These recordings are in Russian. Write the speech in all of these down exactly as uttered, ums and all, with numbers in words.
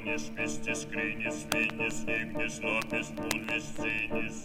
Эгнис, пистис, кринис, винис, игнис, лапис, пульвис, цинис.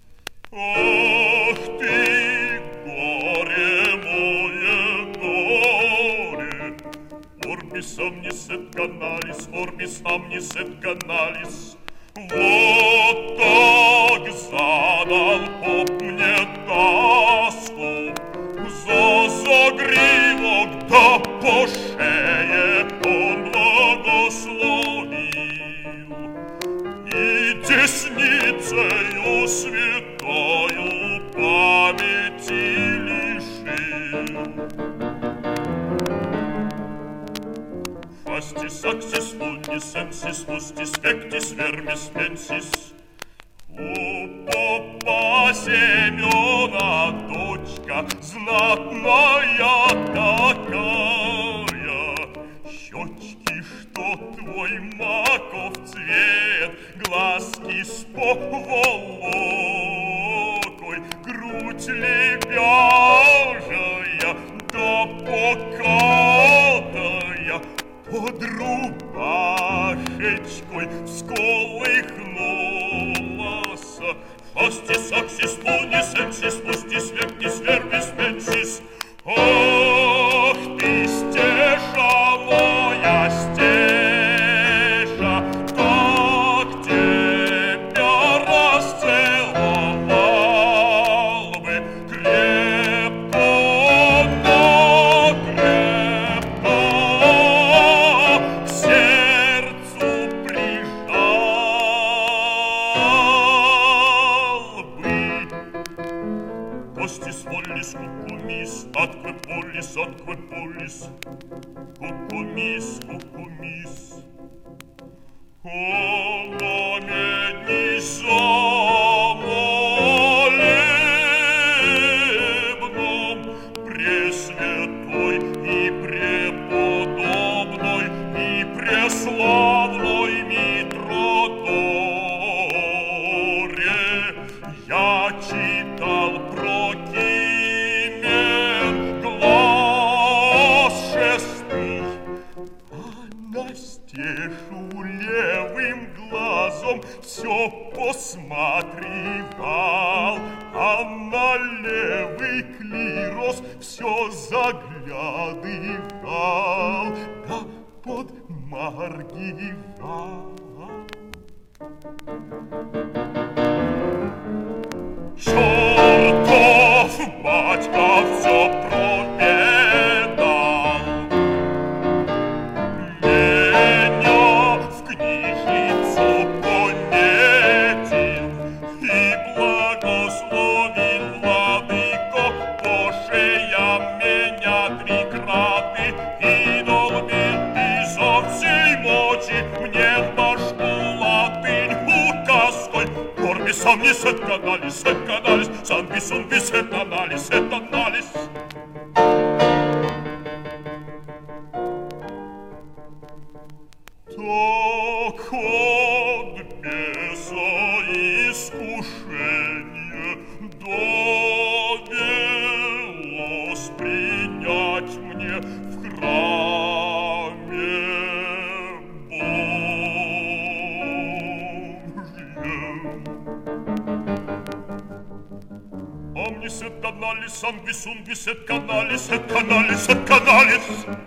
Ах ты, горе мое, горе! Orbis omnis et canalis, orbis omnis et canalis. Вот так задал поп мне тоску, за загривок да по шее он благословил, и десницею святою памяти лишил. Fastis, axis, lunis, sensis, fustis, vectis, vermis, mensis. У попа Семена дочка знатная такая, щечки, что твой маков цвет, глазки с поволокой, грудь лебяжая да покатая, под рубашечкой всколыхнулась. Фастис, аксис, лунис, сенсис, пустис, вектис, вербис, менсис. Ах ты, Стеша моя, Стеша, как тебя расцеловал бы крепко, накрепко, к сердцу прижал бы. Костис, воллис, кукумис, атque полис, атque полис, кукумис, кукумис. О, намедни самолебном, пресвятой и преподобной и преславной Митроторе, я читал про Кимен глаз шестый, а на Стешу левым глазом все посматривал, а на левый клирос все заглядывал, да подмаргивал. Чертов батька все проведал, меня в книжницу понетил и благословил владыко, пошея меня три краты и долбил изо всей мочи мне в башку латынь указкой. Orbis omnis et canalis, et canalis, sanguis unvis et analis, et analis. Так от беса искушение довелось принять мне в храме Omnis et canalis, sanguis unvis et canalis, et canalis, et canalis.